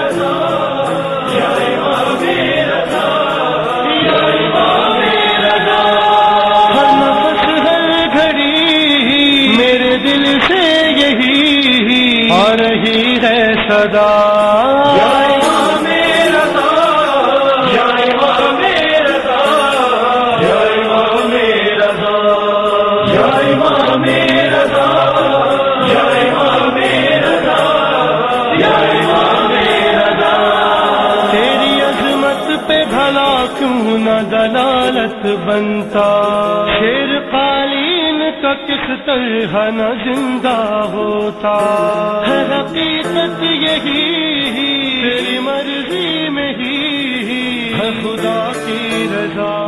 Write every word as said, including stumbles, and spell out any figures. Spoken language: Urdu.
رہی ہے صدا یا امام رضا یا امام رضا یا امام رضا یا امام رضا یا امام رضا یا امام رضا تیری عظمت پہ بھلا کیوں نہ دلالت بنتا شیر قالین کا کس طرح نہ زندہ ہوتا ہے حقیقت یہی تیری مرضی میں ہی ہے خدا کی رضا